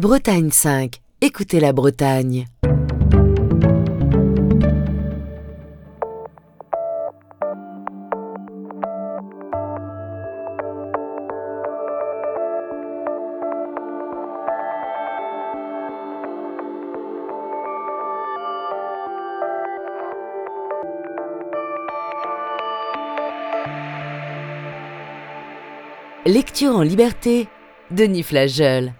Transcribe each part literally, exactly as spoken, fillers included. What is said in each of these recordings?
Bretagne cinq. Écoutez la Bretagne. Lecture en liberté, Denis Flageol.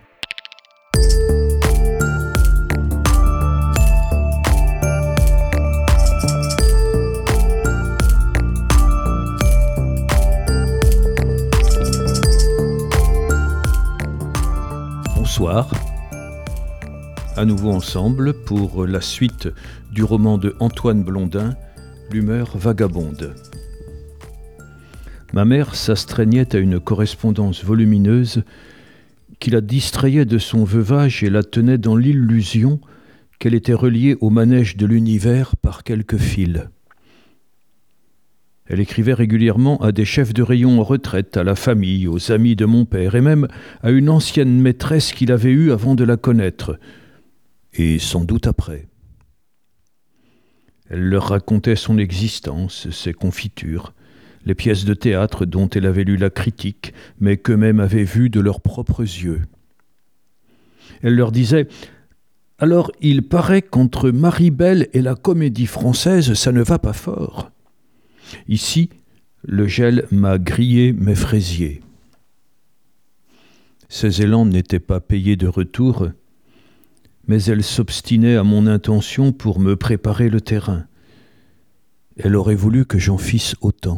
Bonsoir, à nouveau ensemble pour la suite du roman de Antoine Blondin, L'humeur vagabonde. Ma mère s'astreignait à une correspondance volumineuse qui la distrayait de son veuvage et la tenait dans l'illusion qu'elle était reliée au manège de l'univers par quelques fils. Elle écrivait régulièrement à des chefs de rayon en retraite, à la famille, aux amis de mon père, et même à une ancienne maîtresse qu'il avait eue avant de la connaître, et sans doute après. Elle leur racontait son existence, ses confitures, les pièces de théâtre dont elle avait lu la critique, mais qu'eux-mêmes avaient vues de leurs propres yeux. Elle leur disait « Alors, il paraît qu'entre Marie-Belle et la comédie française, ça ne va pas fort. » Ici, le gel m'a grillé mes fraisiers. Ces élans n'étaient pas payés de retour, mais elle s'obstinait à mon intention pour me préparer le terrain. Elle aurait voulu que j'en fisse autant.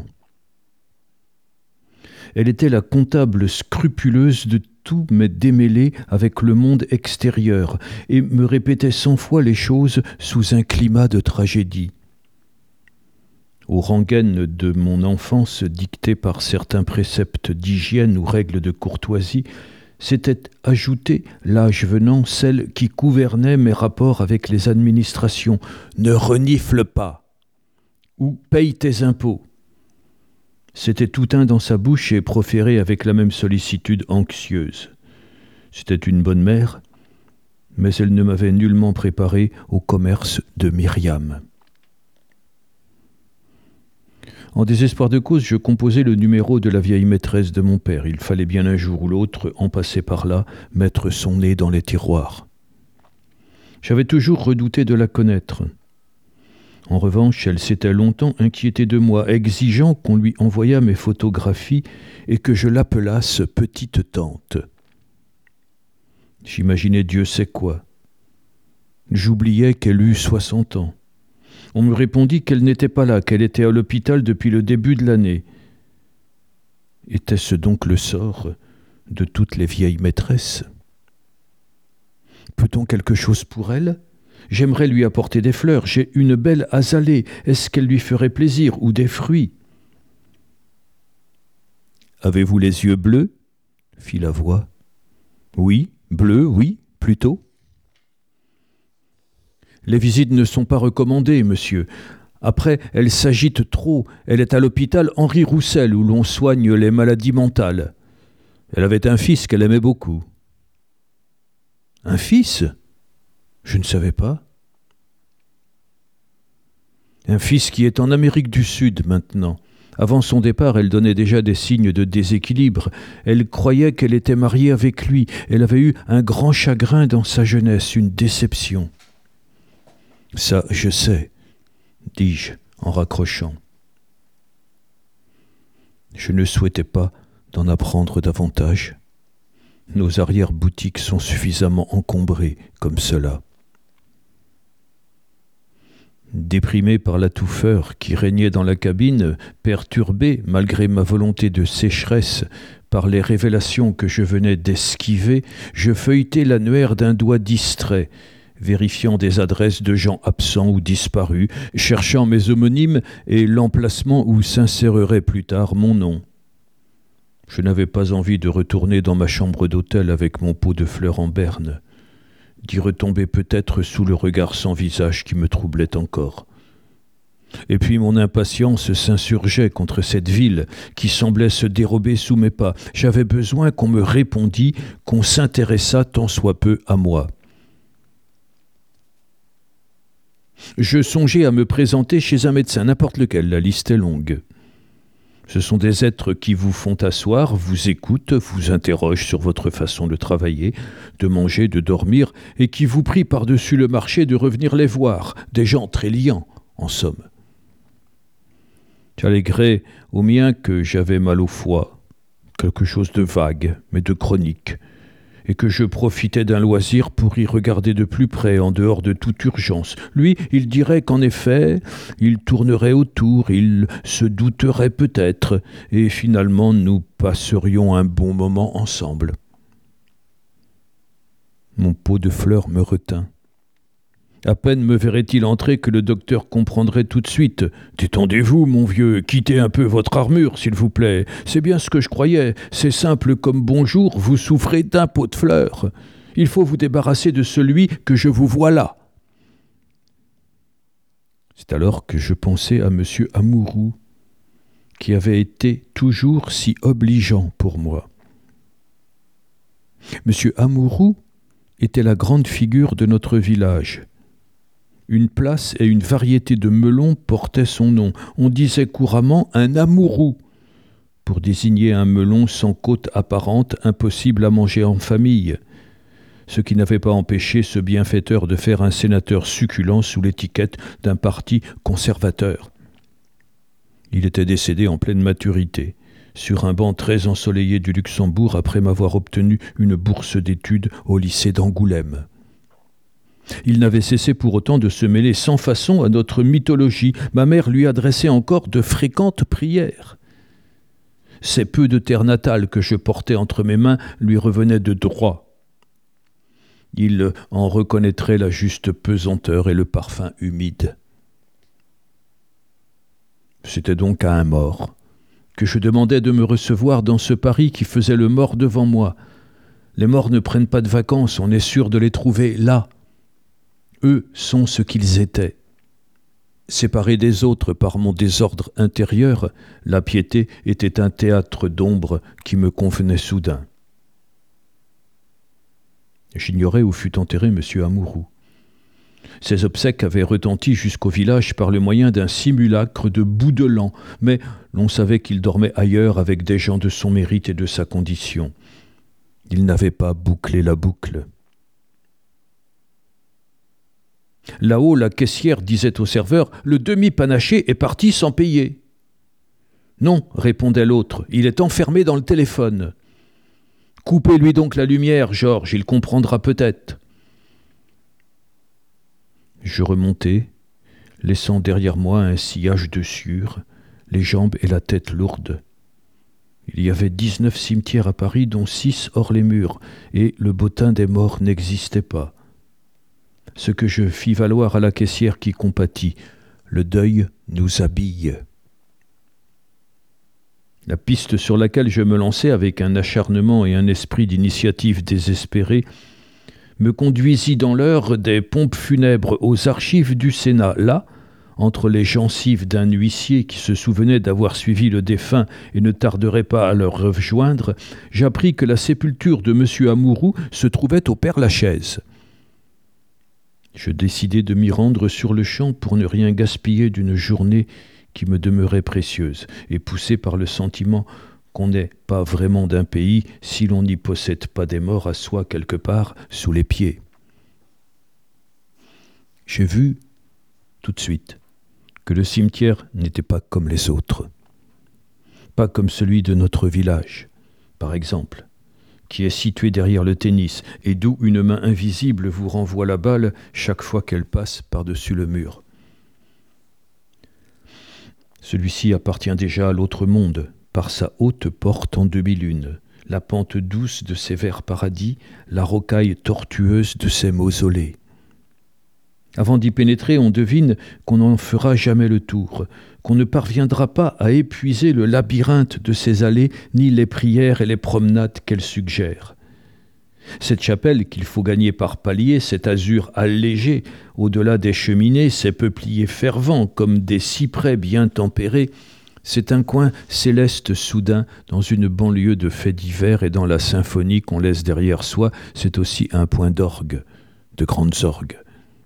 Elle était la comptable scrupuleuse de tous mes démêlés avec le monde extérieur et me répétait cent fois les choses sous un climat de tragédie. Aux rengaines de mon enfance dictées par certains préceptes d'hygiène ou règles de courtoisie, s'était ajoutée, l'âge venant, celle qui gouvernait mes rapports avec les administrations. « Ne renifle pas !» ou « paye tes impôts !» C'était tout un dans sa bouche et proféré avec la même sollicitude anxieuse. C'était une bonne mère, mais elle ne m'avait nullement préparé au commerce de Myriam. En désespoir de cause, je composai le numéro de la vieille maîtresse de mon père. Il fallait bien un jour ou l'autre en passer par là, mettre son nez dans les tiroirs. J'avais toujours redouté de la connaître. En revanche, elle s'était longtemps inquiétée de moi, exigeant qu'on lui envoyât mes photographies et que je l'appelasse petite tante. J'imaginais Dieu sait quoi. J'oubliais qu'elle eût soixante ans. On me répondit qu'elle n'était pas là, qu'elle était à l'hôpital depuis le début de l'année. Était-ce donc le sort de toutes les vieilles maîtresses ? Peut-on quelque chose pour elle ? J'aimerais lui apporter des fleurs. J'ai une belle azalée. Est-ce qu'elle lui ferait plaisir ? Ou des fruits ? « Avez-vous les yeux bleus ?» fit la voix. « Oui, bleus, oui, plutôt. » « Les visites ne sont pas recommandées, monsieur. Après, elle s'agite trop. Elle est à l'hôpital Henri Roussel, où l'on soigne les maladies mentales. Elle avait un fils qu'elle aimait beaucoup. » « Un fils ? Je ne savais pas. » « Un fils qui est en Amérique du Sud maintenant. Avant son départ, elle donnait déjà des signes de déséquilibre. Elle croyait qu'elle était mariée avec lui. Elle avait eu un grand chagrin dans sa jeunesse, une déception. »« Ça, je sais, » dis-je en raccrochant. Je ne souhaitais pas d'en apprendre davantage. Nos arrière-boutiques sont suffisamment encombrées comme cela. Déprimé par la touffeur qui régnait dans la cabine, perturbé, malgré ma volonté de sécheresse, par les révélations que je venais d'esquiver, je feuilletai l'annuaire d'un doigt distrait, vérifiant des adresses de gens absents ou disparus, cherchant mes homonymes et l'emplacement où s'insérerait plus tard mon nom. Je n'avais pas envie de retourner dans ma chambre d'hôtel avec mon pot de fleurs en berne, d'y retomber peut-être sous le regard sans visage qui me troublait encore. Et puis mon impatience s'insurgeait contre cette ville qui semblait se dérober sous mes pas. J'avais besoin qu'on me répondît, qu'on s'intéressât tant soit peu à moi. Je songeais à me présenter chez un médecin, n'importe lequel, la liste est longue. Ce sont des êtres qui vous font asseoir, vous écoutent, vous interrogent sur votre façon de travailler, de manger, de dormir, et qui vous prient par-dessus le marché de revenir les voir, des gens très liants, en somme. J'alléguais au mien que j'avais mal au foie, quelque chose de vague, mais de chronique, et que je profitais d'un loisir pour y regarder de plus près, en dehors de toute urgence. Lui, il dirait qu'en effet, il tournerait autour, il se douterait peut-être, et finalement nous passerions un bon moment ensemble. Mon pot de fleurs me retint. À peine me verrait-il entrer que le docteur comprendrait tout de suite. « Détendez-vous, mon vieux, quittez un peu votre armure, s'il vous plaît. C'est bien ce que je croyais. C'est simple comme bonjour, vous souffrez d'un pot de fleurs. Il faut vous débarrasser de celui que je vous vois là. » C'est alors que je pensais à M. Amouroux, qui avait été toujours si obligeant pour moi. M. Amouroux était la grande figure de notre village. Une place et une variété de melons portaient son nom. On disait couramment un amourou pour désigner un melon sans côte apparente, impossible à manger en famille, ce qui n'avait pas empêché ce bienfaiteur de faire un sénateur succulent sous l'étiquette d'un parti conservateur. Il était décédé en pleine maturité, sur un banc très ensoleillé du Luxembourg après m'avoir obtenu une bourse d'études au lycée d'Angoulême. Il n'avait cessé pour autant de se mêler sans façon à notre mythologie. Ma mère lui adressait encore de fréquentes prières. Ces peu de terre natale que je portais entre mes mains lui revenaient de droit. Il en reconnaîtrait la juste pesanteur et le parfum humide. C'était donc à un mort que je demandais de me recevoir dans ce Paris qui faisait le mort devant moi. Les morts ne prennent pas de vacances, on est sûr de les trouver là. Eux sont ce qu'ils étaient. Séparés des autres par mon désordre intérieur, la piété était un théâtre d'ombre qui me convenait soudain. J'ignorais où fut enterré M. Amouroux. Ses obsèques avaient retenti jusqu'au village par le moyen d'un simulacre de bout de l'an, mais l'on savait qu'il dormait ailleurs avec des gens de son mérite et de sa condition. Il n'avait pas bouclé la boucle. Là-haut, la caissière disait au serveur « Le demi-panaché est parti sans payer. »« Non, répondait l'autre, il est enfermé dans le téléphone. »« Coupez-lui donc la lumière, Georges, il comprendra peut-être. » Je remontai, laissant derrière moi un sillage de sueur, les jambes et la tête lourdes. Il y avait dix-neuf cimetières à Paris, dont six hors les murs, et le bottin des morts n'existait pas. Ce que je fis valoir à la caissière qui compatit, le deuil nous habille. La piste sur laquelle je me lançais avec un acharnement et un esprit d'initiative désespéré me conduisit dans l'heure des pompes funèbres aux archives du Sénat. Là, entre les gencives d'un huissier qui se souvenait d'avoir suivi le défunt et ne tarderait pas à le rejoindre, j'appris que la sépulture de M. Amouroux se trouvait au Père-Lachaise. Je décidai de m'y rendre sur le champ pour ne rien gaspiller d'une journée qui me demeurait précieuse, et poussé par le sentiment qu'on n'est pas vraiment d'un pays si l'on n'y possède pas des morts à soi quelque part sous les pieds. J'ai vu, tout de suite, que le cimetière n'était pas comme les autres. Pas comme celui de notre village, par exemple, qui est situé derrière le tennis et d'où une main invisible vous renvoie la balle chaque fois qu'elle passe par-dessus le mur. Celui-ci appartient déjà à l'autre monde, par sa haute porte en demi-lune, la pente douce de ses verts paradis, la rocaille tortueuse de ses mausolées. Avant d'y pénétrer, on devine qu'on n'en fera jamais le tour, qu'on ne parviendra pas à épuiser le labyrinthe de ses allées, ni les prières et les promenades qu'elles suggèrent. Cette chapelle qu'il faut gagner par paliers, cet azur allégé, au-delà des cheminées, ces peupliers fervents comme des cyprès bien tempérés, c'est un coin céleste soudain dans une banlieue de faits divers, et dans la symphonie qu'on laisse derrière soi, c'est aussi un point d'orgue, de grandes orgues.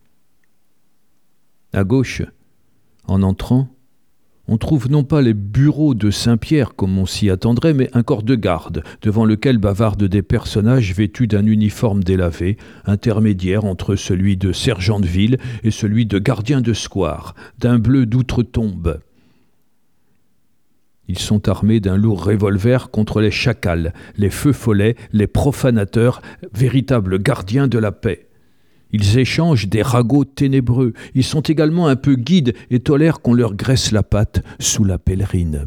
À gauche, en entrant, on trouve non pas les bureaux de Saint-Pierre comme on s'y attendrait, mais un corps de garde, devant lequel bavardent des personnages vêtus d'un uniforme délavé, intermédiaire entre celui de sergent de ville et celui de gardien de square, d'un bleu d'outre-tombe. Ils sont armés d'un lourd revolver contre les chacals, les feux follets, les profanateurs, véritables gardiens de la paix. Ils échangent des ragots ténébreux. Ils sont également un peu guides et tolèrent qu'on leur graisse la patte sous la pèlerine.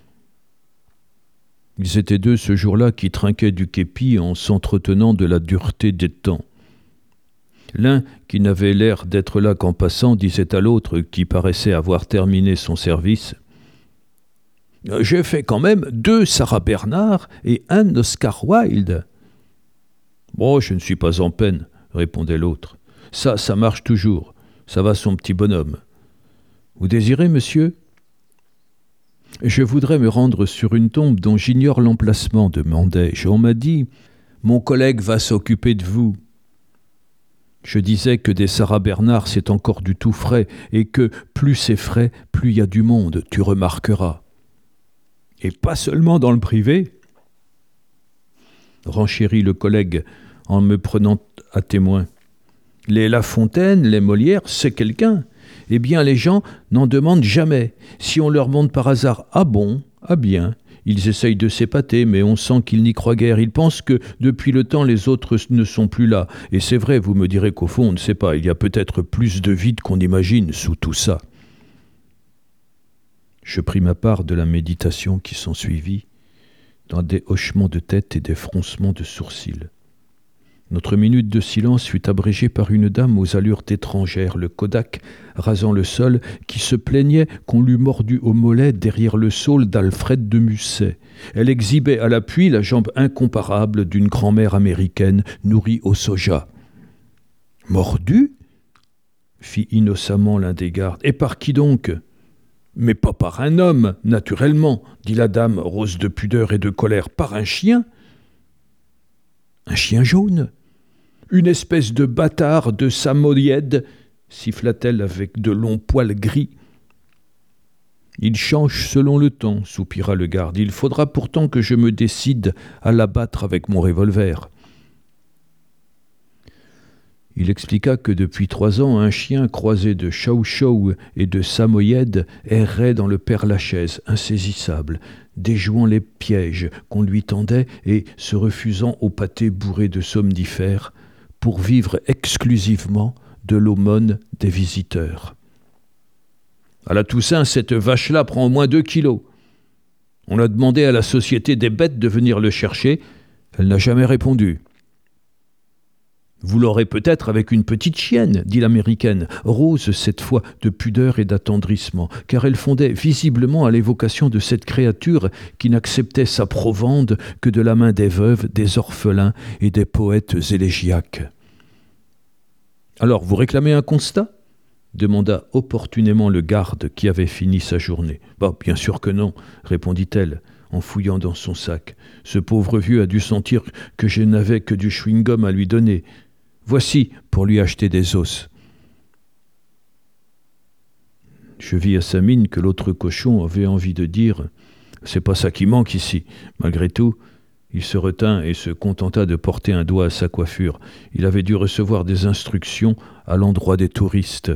Ils étaient deux ce jour-là qui trinquaient du képi en s'entretenant de la dureté des temps. L'un, qui n'avait l'air d'être là qu'en passant, disait à l'autre, qui paraissait avoir terminé son service: « J'ai fait quand même deux Sarah Bernhardt et un Oscar Wilde. »« Bon, je ne suis pas en peine, » répondait l'autre. « Ça, ça marche toujours. Ça va, son petit bonhomme. Vous désirez, monsieur ? » « Je voudrais me rendre sur une tombe dont j'ignore l'emplacement, demandai-je. On m'a dit, mon collègue va s'occuper de vous. Je disais que des Sarah Bernhardt, c'est encore du tout frais, et que plus c'est frais, plus il y a du monde, tu remarqueras. Et pas seulement dans le privé, renchérit le collègue en me prenant à témoin. Les La Fontaine, les Molières, c'est quelqu'un. Eh bien, les gens n'en demandent jamais. Si on leur montre par hasard « Ah bon, ah bien », ils essayent de s'épater, mais on sent qu'ils n'y croient guère. Ils pensent que, depuis le temps, les autres ne sont plus là. Et c'est vrai, vous me direz qu'au fond, on ne sait pas, il y a peut-être plus de vide qu'on imagine sous tout ça. Je pris ma part de la méditation qui s'ensuivit, dans des hochements de tête et des froncements de sourcils. Notre minute de silence fut abrégée par une dame aux allures d'étrangère, le Kodak, rasant le sol, qui se plaignait qu'on l'eût mordu au mollet derrière le saule d'Alfred de Musset. Elle exhibait à l'appui la jambe incomparable d'une grand-mère américaine nourrie au soja. « Mordu ?» fit innocemment l'un des gardes. « Et par qui donc ?»« Mais pas par un homme, naturellement, » dit la dame, rose de pudeur et de colère. « Par un chien ?»« Un chien jaune ? Une espèce de bâtard de Samoyède, siffla-t-elle avec de longs poils gris. Il change selon le temps, soupira le garde. Il faudra pourtant que je me décide à l'abattre avec mon revolver. Il expliqua que depuis trois ans, un chien croisé de Chow-Chow et de Samoyède errait dans le Père-Lachaise, insaisissable, déjouant les pièges qu'on lui tendait et se refusant au pâté bourré de somnifères, pour vivre exclusivement de l'aumône des visiteurs. À la Toussaint, cette vache-là prend au moins deux kilos. On a demandé à la Société des bêtes de venir le chercher. Elle n'a jamais répondu. Vous l'aurez peut-être avec une petite chienne, dit l'Américaine, rose cette fois de pudeur et d'attendrissement, car elle fondait visiblement à l'évocation de cette créature qui n'acceptait sa provende que de la main des veuves, des orphelins et des poètes élégiaques. « Alors, vous réclamez un constat ?» demanda opportunément le garde qui avait fini sa journée. « Bah, bien sûr que non, » répondit-elle, en fouillant dans son sac. « Ce pauvre vieux a dû sentir que je n'avais que du chewing-gum à lui donner. Voici pour lui acheter des os. » Je vis à sa mine que l'autre cochon avait envie de dire « C'est pas ça qui manque ici. » Malgré tout, il se retint et se contenta de porter un doigt à sa coiffure. Il avait dû recevoir des instructions à l'endroit des touristes.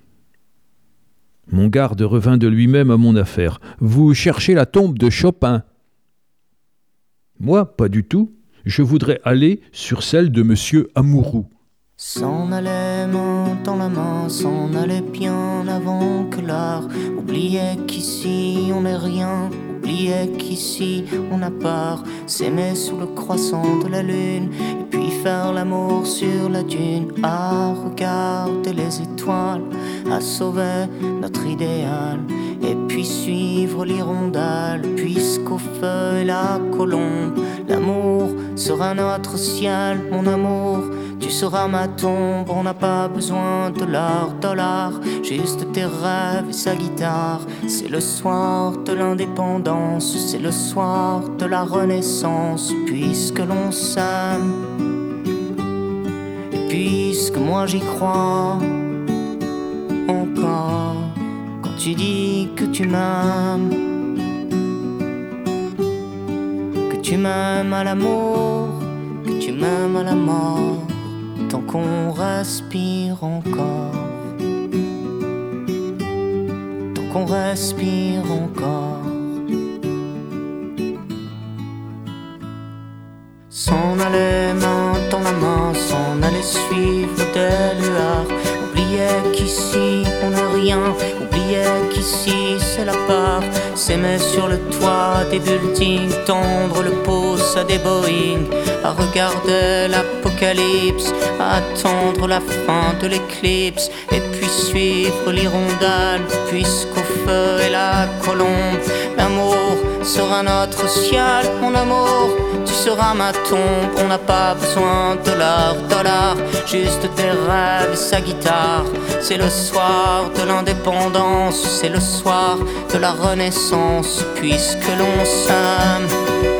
Mon garde revint de lui-même à mon affaire. « Vous cherchez la tombe de Chopin ?»« Moi, pas du tout. Je voudrais aller sur celle de Monsieur Amouroux. » S'en allait main dans la main, s'en allait bien avant que l'art oubliait qu'ici on n'est rien, oubliait qu'ici on a part, s'aimer sous le croissant de la lune, et puis faire l'amour sur la dune, à regarder les étoiles, à sauver notre idéal, et puis suivre l'hirondelle, puisqu'au feu et la colombe, L'amour sera notre ciel, mon amour. Tu seras ma tombe, on n'a pas besoin de l'or, dollar, juste tes rêves et sa guitare. C'est le soir de l'indépendance, c'est le soir de la renaissance, puisque l'on s'aime. Et puisque moi j'y crois encore, quand tu dis que tu m'aimes, que tu m'aimes à l'amour, que tu m'aimes à la mort, tant qu'on respire encore, tant qu'on respire encore. S'en aller main dans la main, s'en aller suivre des lueurs. Oubliez qu'ici on n'est rien, oubliez qu'ici c'est la part. S'aimer sur le toit des buildings, tendre le pouce à des Boeing, à regarder l'apocalypse, à attendre la fin de l'éclipse, et puis suivre l'hirondelle puisqu'au feu est la colombe. L'amour sera notre ciel, mon amour, tu seras ma tombe. On n'a pas besoin de l'or, dollar, juste tes rêves et sa guitare. C'est le soir de l'indépendance, c'est le soir de la renaissance, puisque l'on s'aime,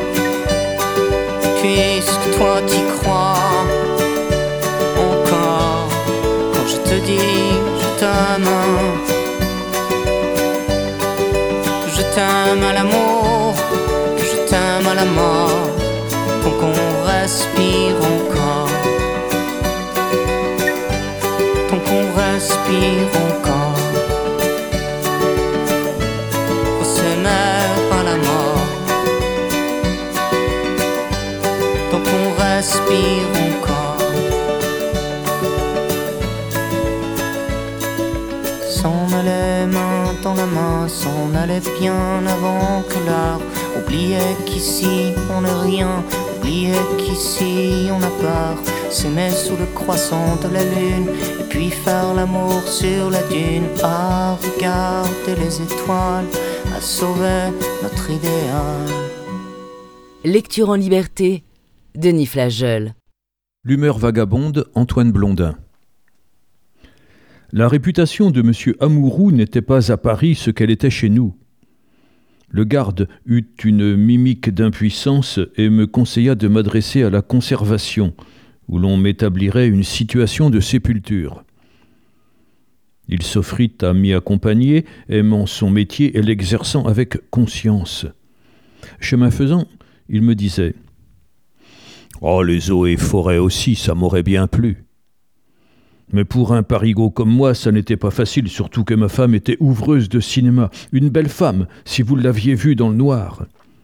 puisque toi t'y crois encore. Quand je te dis je t'aime, que je t'aime à l'amour, que je t'aime à la mort, tant qu'on respire encore, tant qu'on respire encore. Faut s'aimer à la mort, tant qu'on respire encore. S'en allait main dans la main, s'en allait bien avant que l'heure. Oubliez qu'ici on n'est rien, oubliez qu'ici on a peur. S'aimer sous le croissant de la lune, et puis faire l'amour sur la dune, à regarder les étoiles, à sauver notre idéal. Lecture en liberté, Denis Flageol. L'humeur vagabonde, Antoine Blondin. La réputation de M. Amouroux n'était pas à Paris ce qu'elle était chez nous. Le garde eut une mimique d'impuissance et me conseilla de m'adresser à la conservation, où l'on m'établirait une situation de sépulture. Il s'offrit à m'y accompagner, aimant son métier et l'exerçant avec conscience. Chemin faisant, il me disait « Oh, les eaux et forêts aussi, ça m'aurait bien plu. Mais pour un parigot comme moi, ça n'était pas facile, surtout que ma femme était ouvreuse de cinéma. Une belle femme, si vous l'aviez vue dans le noir. »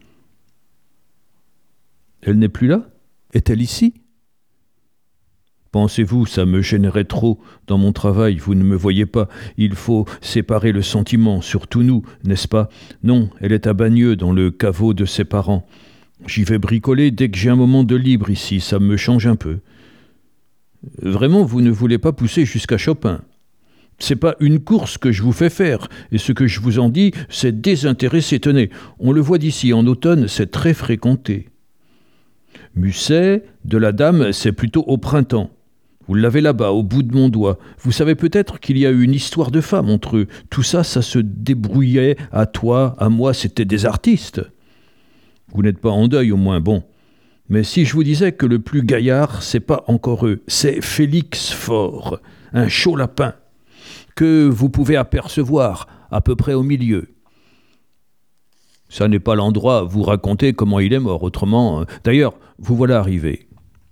Elle n'est plus là ? Est-elle ici ? Pensez-vous, ça me gênerait trop. Dans mon travail, vous ne me voyez pas. Il faut séparer le sentiment, surtout nous, n'est-ce pas ? Non, elle est à Bagneux, dans le caveau de ses parents. J'y vais bricoler dès que j'ai un moment de libre ici, ça me change un peu. Vraiment, vous ne voulez pas pousser jusqu'à Chopin. C'est pas une course que je vous fais faire, et ce que je vous en dis, c'est désintéressé. Tenez, on le voit d'ici, en automne, c'est très fréquenté. Musset, de la Dame, c'est plutôt au printemps. Vous l'avez là-bas, au bout de mon doigt. Vous savez peut-être qu'il y a eu une histoire de femme entre eux. Tout ça, ça se débrouillait. À toi, à moi, c'était des artistes. Vous n'êtes pas en deuil, au moins, bon. Mais si je vous disais que le plus gaillard, c'est pas encore eux, c'est Félix Faure, un chaud lapin, que vous pouvez apercevoir à peu près au milieu. Ça n'est pas l'endroit à vous raconter comment il est mort, autrement. D'ailleurs, vous voilà arrivé.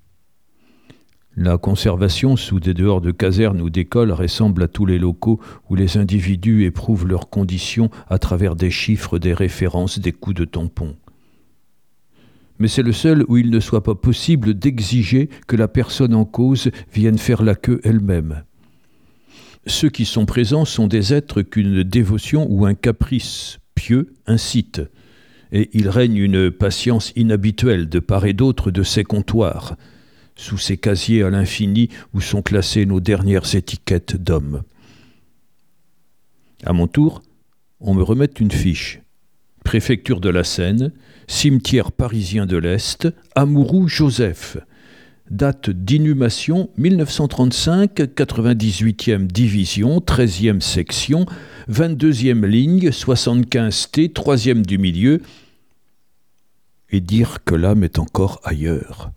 La conservation sous des dehors de caserne ou d'école ressemble à tous les locaux où les individus éprouvent leurs conditions à travers des chiffres, des références, des coups de tampon. Mais c'est le seul où il ne soit pas possible d'exiger que la personne en cause vienne faire la queue elle-même. Ceux qui sont présents sont des êtres qu'une dévotion ou un caprice pieux incite, et il règne une patience inhabituelle de part et d'autre de ces comptoirs, sous ces casiers à l'infini où sont classées nos dernières étiquettes d'hommes. À mon tour, on me remet une fiche. Préfecture de la Seine, cimetière parisien de l'Est, Amouroux Joseph. Date d'inhumation mille neuf cent trente-cinq, quatre-vingt-dix-huitième division, treizième section, vingt-deuxième ligne, soixante-quinze T, troisième du milieu, et dire que l'âme est encore ailleurs.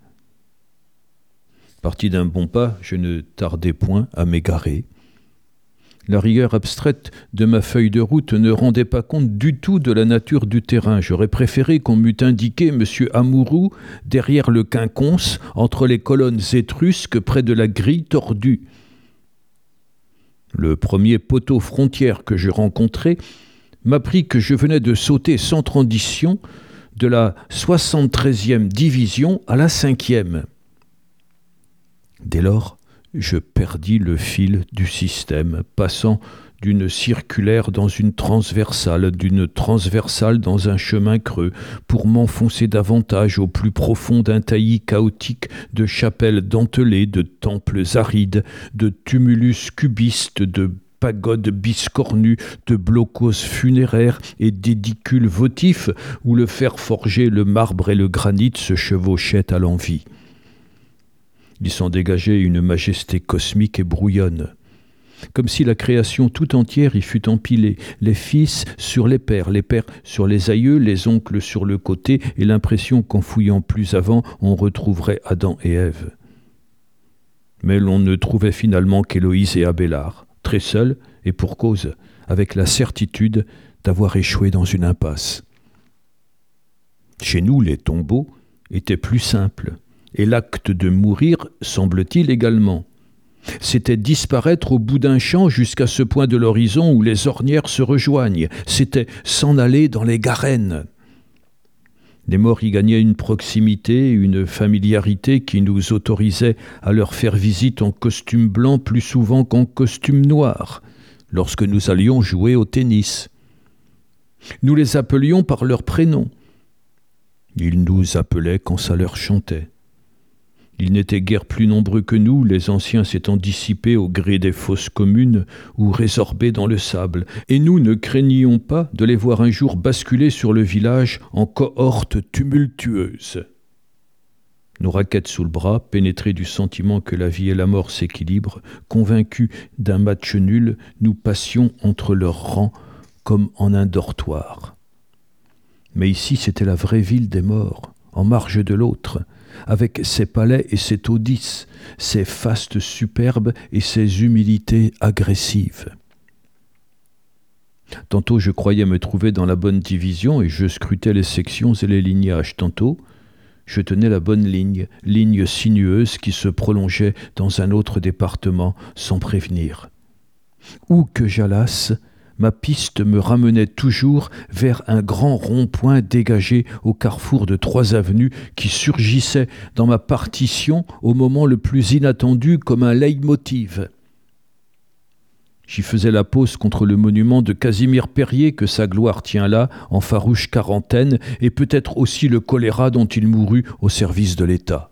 Parti d'un bon pas, je ne tardai point à m'égarer. La rigueur abstraite de ma feuille de route ne rendait pas compte du tout de la nature du terrain. J'aurais préféré qu'on m'eût indiqué M. Amouroux derrière le quinconce, entre les colonnes étrusques, près de la grille tordue. Le premier poteau frontière que je rencontrai m'apprit que je venais de sauter sans transition de la soixante-treizième division à la cinquième. Dès lors, je perdis le fil du système, passant d'une circulaire dans une transversale, d'une transversale dans un chemin creux, pour m'enfoncer davantage au plus profond d'un taillis chaotique de chapelles dentelées, de temples arides, de tumulus cubistes, de pagodes biscornues, de blocos funéraires et d'édicules votifs, où le fer forgé, le marbre et le granit se chevauchaient à l'envi. Il s'en dégageait une majesté cosmique et brouillonne, comme si la création tout entière y fût empilée, les fils sur les pères, les pères sur les aïeux, les oncles sur le côté, et l'impression qu'en fouillant plus avant, on retrouverait Adam et Ève. Mais l'on ne trouvait finalement qu'Héloïse et Abélard, très seuls, et pour cause, avec la certitude d'avoir échoué dans une impasse. Chez nous, les tombeaux étaient plus simples. Et l'acte de mourir, semble-t-il également. C'était disparaître au bout d'un champ jusqu'à ce point de l'horizon où les ornières se rejoignent. C'était s'en aller dans les Garennes. Les morts y gagnaient une proximité, une familiarité qui nous autorisait à leur faire visite en costume blanc plus souvent qu'en costume noir, lorsque nous allions jouer au tennis. Nous les appelions par leur prénom. Ils nous appelaient quand ça leur chantait. Ils n'étaient guère plus nombreux que nous, les anciens s'étant dissipés au gré des fosses communes ou résorbés dans le sable, et nous ne craignions pas de les voir un jour basculer sur le village en cohortes tumultueuses. Nos raquettes sous le bras, pénétrés du sentiment que la vie et la mort s'équilibrent, convaincus d'un match nul, nous passions entre leurs rangs comme en un dortoir. Mais ici, c'était la vraie ville des morts, en marge de l'autre, avec ses palais et ses taudis, ses fastes superbes et ses humilités agressives. Tantôt je croyais me trouver dans la bonne division et je scrutais les sections et les lignages. Tantôt, je tenais la bonne ligne, ligne sinueuse qui se prolongeait dans un autre département sans prévenir. Où que j'allasse, ma piste me ramenait toujours vers un grand rond-point dégagé au carrefour de trois avenues qui surgissait dans ma partition au moment le plus inattendu comme un leitmotiv. J'y faisais la pause contre le monument de Casimir Périer que sa gloire tient là, en farouche quarantaine, et peut-être aussi le choléra dont il mourut au service de l'État.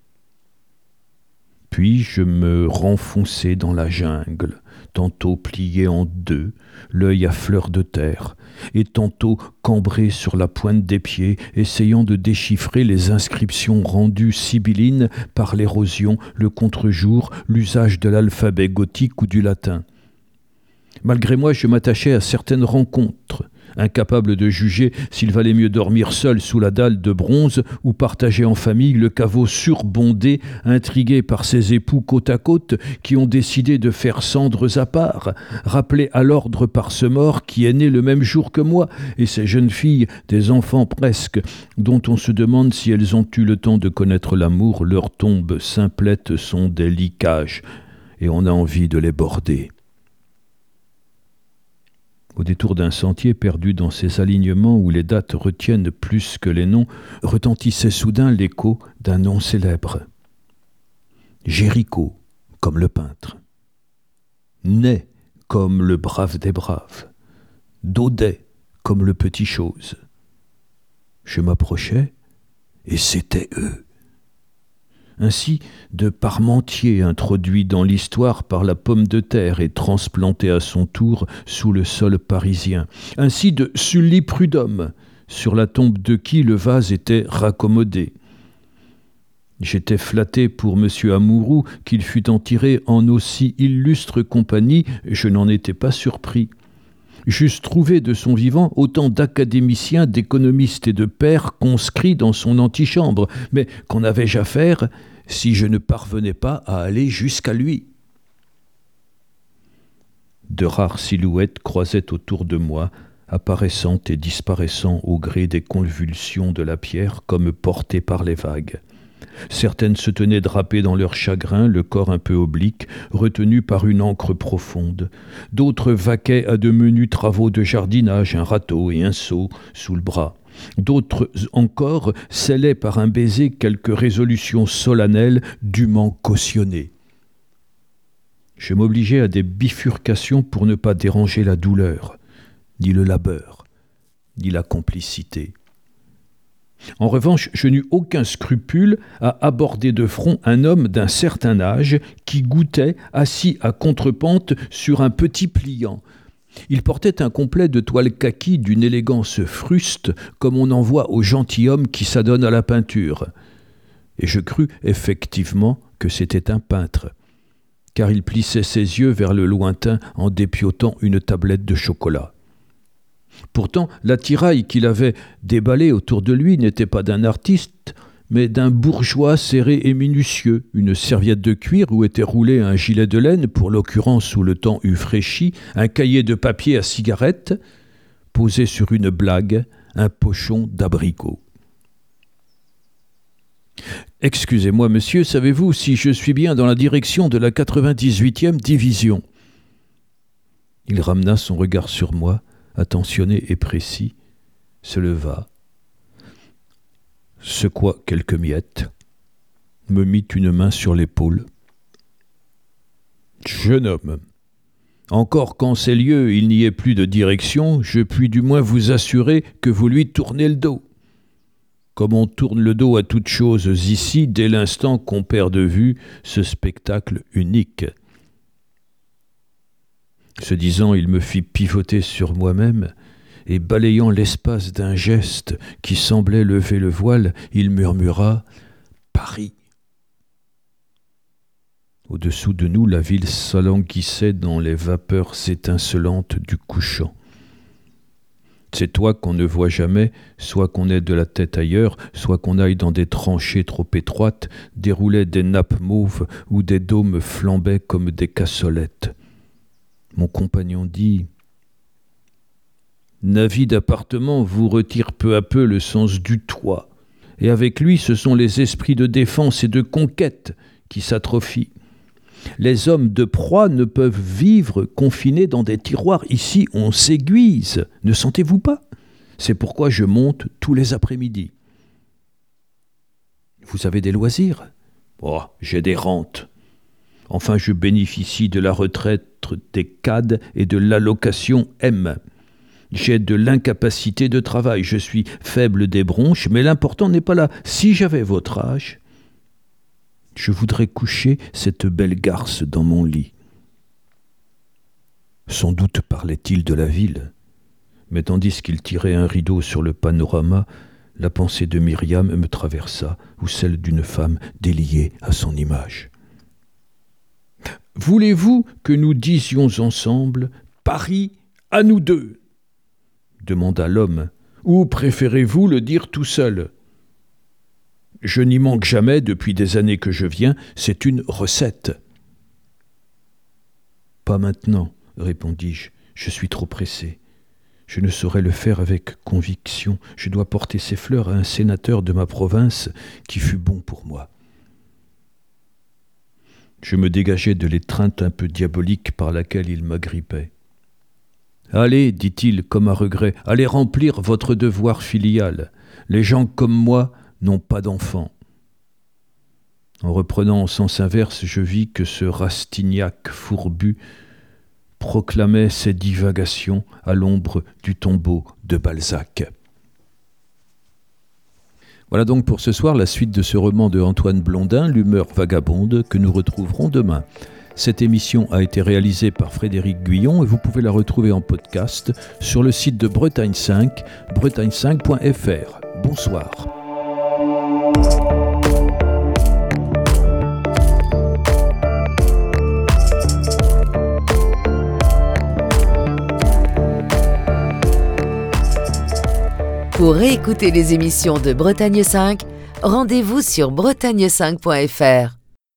Puis je me renfonçai dans la jungle, tantôt plié en deux, l'œil à fleur de terre, et tantôt cambré sur la pointe des pieds, essayant de déchiffrer les inscriptions rendues sibyllines par l'érosion, le contre-jour, l'usage de l'alphabet gothique ou du latin. Malgré moi, je m'attachais à certaines rencontres, incapable de juger s'il valait mieux dormir seul sous la dalle de bronze ou partager en famille le caveau surbondé, intrigué par ses époux côte à côte qui ont décidé de faire cendres à part, rappelés à l'ordre par ce mort qui est né le même jour que moi, et ces jeunes filles, des enfants presque, dont on se demande si elles ont eu le temps de connaître l'amour, leurs tombes simplettes sont des liquages, et on a envie de les border. Au détour d'un sentier perdu dans ces alignements où les dates retiennent plus que les noms, retentissait soudain l'écho d'un nom célèbre. Géricault, comme le peintre. Ney, comme le brave des braves. Daudet, comme le petit chose. Je m'approchais, et c'étaient eux. ainsi de Parmentier introduit dans l'histoire par la pomme de terre et transplanté à son tour sous le sol parisien, ainsi de Sully Prudhomme, sur la tombe de qui le vase était raccommodé. J'étais flatté pour monsieur Amouroux qu'il fût entiré en aussi illustre compagnie, je n'en étais pas surpris. J'eusse trouvé de son vivant autant d'académiciens, d'économistes et de pairs conscrits dans son antichambre, mais qu'en avais-je à faire si je ne parvenais pas à aller jusqu'à lui? De rares silhouettes croisaient autour de moi, apparaissant et disparaissant au gré des convulsions de la pierre comme portées par les vagues. Certaines se tenaient drapées dans leur chagrin, le corps un peu oblique, retenu par une encre profonde. D'autres vaquaient à de menus travaux de jardinage, un râteau et un seau sous le bras. D'autres encore scellaient par un baiser quelque résolution solennelle dûment cautionnée. Je m'obligeais à des bifurcations pour ne pas déranger la douleur, ni le labeur, ni la complicité. En revanche, je n'eus aucun scrupule à aborder de front un homme d'un certain âge qui goûtait, assis à contrepente sur un petit pliant. Il portait un complet de toile kaki d'une élégance fruste, comme on en voit aux gentilshommes qui s'adonnent à la peinture. Et je crus effectivement que c'était un peintre, car il plissait ses yeux vers le lointain en dépiotant une tablette de chocolat. Pourtant, l'attirail qu'il avait déballé autour de lui n'était pas d'un artiste, mais d'un bourgeois serré et minutieux, une serviette de cuir où était roulé un gilet de laine, pour l'occurrence où le temps eût fraîchi, un cahier de papier à cigarette, posé sur une blague, un pochon d'abricot. « Excusez-moi, monsieur, savez-vous si je suis bien dans la direction de la quatre-vingt-dix-huitième division ?» Il ramena son regard sur moi, attentionné et précis, se leva, secoua quelques miettes, me mit une main sur l'épaule. « Jeune homme, encore qu'en ces lieux il n'y ait plus de direction, je puis du moins vous assurer que vous lui tournez le dos. Comme on tourne le dos à toute chose ici, dès l'instant qu'on perd de vue ce spectacle unique. » Ce disant, il me fit pivoter sur moi-même, et balayant l'espace d'un geste qui semblait lever le voile, il murmura « Paris ». Au-dessous de nous, la ville s'alanguissait dans les vapeurs étincelantes du couchant. C'est toi qu'on ne voit jamais, soit qu'on ait de la tête ailleurs, soit qu'on aille dans des tranchées trop étroites, déroulaient des nappes mauves où des dômes flambaient comme des cassolettes. Mon compagnon dit « Navi d'appartement vous retire peu à peu le sens du toit, et avec lui ce sont les esprits de défense et de conquête qui s'atrophient. Les hommes de proie ne peuvent vivre confinés dans des tiroirs. Ici, on s'aiguise, ne sentez-vous pas? C'est pourquoi je monte tous les après-midi. » « Vous avez des loisirs? »« Oh, j'ai des rentes. Enfin, je bénéficie de la retraite des C A D et de l'allocation M. J'ai de l'incapacité de travail, je suis faible des bronches, mais l'important n'est pas là. Si j'avais votre âge, je voudrais coucher cette belle garce dans mon lit. » Sans doute parlait-il de la ville, mais tandis qu'il tirait un rideau sur le panorama, la pensée de Myriam me traversa, ou celle d'une femme déliée à son image. « Voulez-vous que nous disions ensemble « Paris à nous deux » demanda l'homme. « Ou préférez-vous le dire tout seul ?» Je n'y manque jamais depuis des années que je viens, c'est une recette. « Pas maintenant, répondis-je, je suis trop pressé. Je ne saurais le faire avec conviction. Je dois porter ces fleurs à un sénateur de ma province qui fut bon pour moi. » Je me dégageai de l'étreinte un peu diabolique par laquelle il m'agrippait. « Allez, dit-il comme à regret, allez remplir votre devoir filial. Les gens comme moi n'ont pas d'enfants. » En reprenant en sens inverse, je vis que ce Rastignac fourbu proclamait ses divagations à l'ombre du tombeau de Balzac. Voilà donc pour ce soir la suite de ce roman de Antoine Blondin, L'humeur vagabonde, que nous retrouverons demain. Cette émission a été réalisée par Frédéric Guyon et vous pouvez la retrouver en podcast sur le site de Bretagne cinq, bretagne cinq point f r. Bonsoir. Pour réécouter les émissions de Bretagne cinq, rendez-vous sur bretagne cinq point f r.